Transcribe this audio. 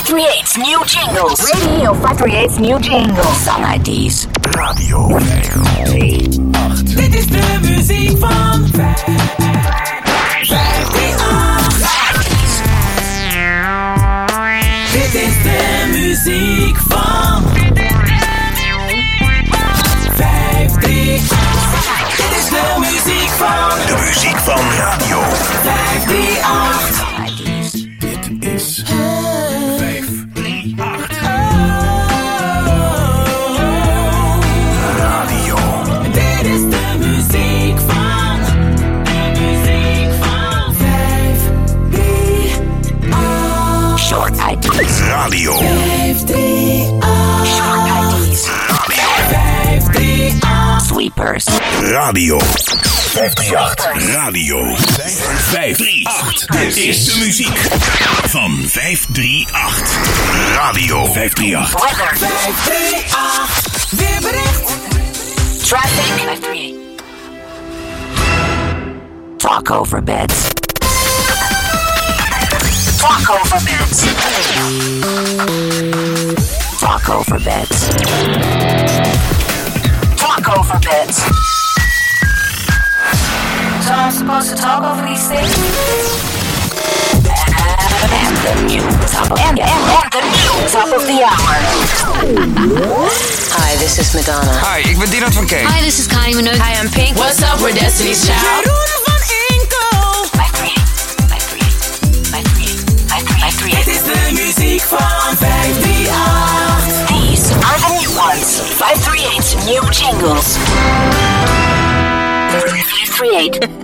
538's new jingles. Radio 538's new jingles. Song ID's. Radio 538. Dit is de muziek van 538. Dit is de muziek van 538. Dit is de muziek van. De muziek van Radio 538. Dit is 538. Radio. Dit is de muziek van. De muziek van 538. Short ID's. Radio. 538. Short ID's. Radio. 538. Sweepers. Radio 538. Radio 538. Dit is de muziek van 538. Radio 538. Weather. 538. Weerbericht. Traffic. 538. Talk over beds. Talk over beds. Talk over beds. Talk over beds. So I'm supposed to talk over these things? And the new top of and the new top of the hour. Hi, this is Madonna. Hi, ik ben Dinant van Kane. Hi, this is Kylie Minogue. Hi, I'm Pink. What's up, we're Destiny's Child. Jeroen van Inkel. 538. Dit is de muziek van 538. These are the new ones. 538's new jingles. 538.